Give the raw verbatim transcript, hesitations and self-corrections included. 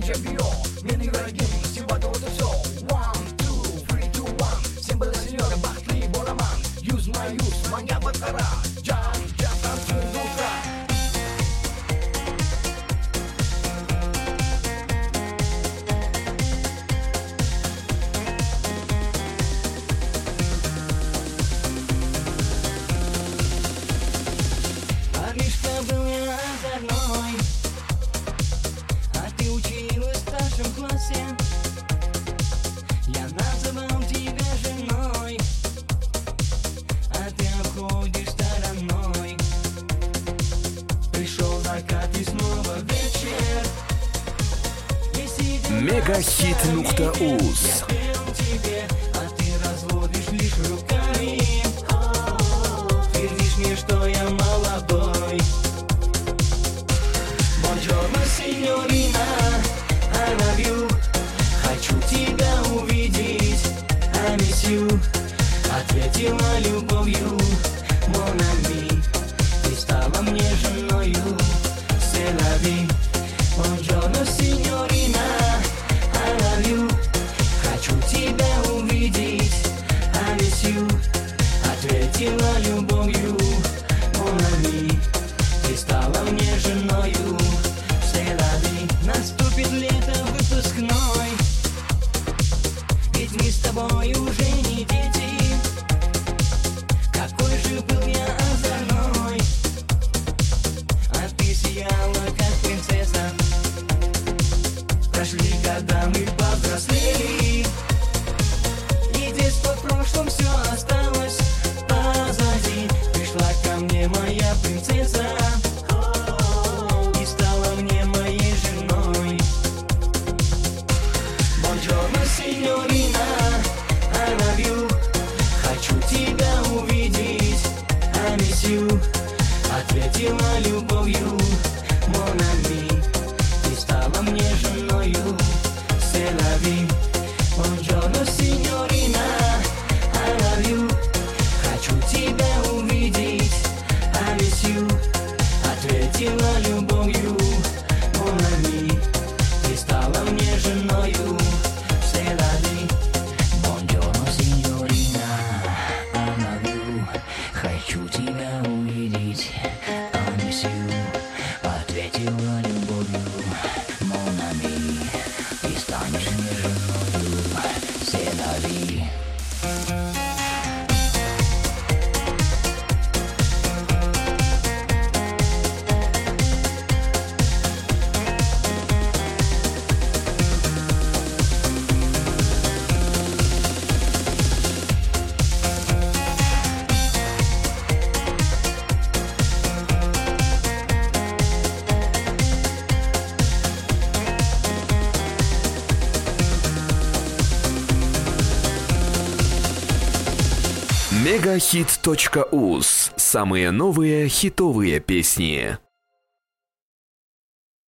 чемпион. Мне не враги, сегодня вот и все. One, two, three, two, one. Всем была сеньора, Бахтли, Бораман. Use my use, моя батара. Jump, jump, танцуй до утра. Парнишка был я озорной, а ты училась в старшем классе. Я называл тебя женой, а ты обходишь стороной. Пришел закат и снова вечер. Мегахит нукта уз. Я пел тебе, а ты разводишь лишь руками. Твердишь мне, что я молодой. Buongiorno, signorina, I love you. Хочу тебя увидеть, I miss you. Ответила любовью, mon ami. Ты стала мне женою, c'est la vie. Buongiorno, signorina, I love you. Хочу тебя увидеть, I miss you. Ответила любовью, mon ami. Ты стала мне женою, c'est la vie. Наступит лето выпускной, ведь мы с тобой уже не дети. Какой же был я озорной, а ты сияла, как принцесса. Прошли года, мы повзрослели, и детство в прошлом все осталось позади. Пришла ко мне моя принцесса и стала мне моей женой. Buongiorno, signorina, I love you. Хочу тебя увидеть, I miss you. Ответила любовью, mon ami. Ты стала мне женою, c'est la vie. Buongiorno, signorina, I love you. Хочу тебя увидеть, I miss you. Ответила любовью, mon ami. Ты стала мне женою, c'est la vie. Buongiorno, signorina, I love you. Хочу тебя увидеть, I miss you. Ответила любовью, mon ami. Ты станешь мне женою, c'est la vie. Мегахит точка уз. Самые новые хитовые песни.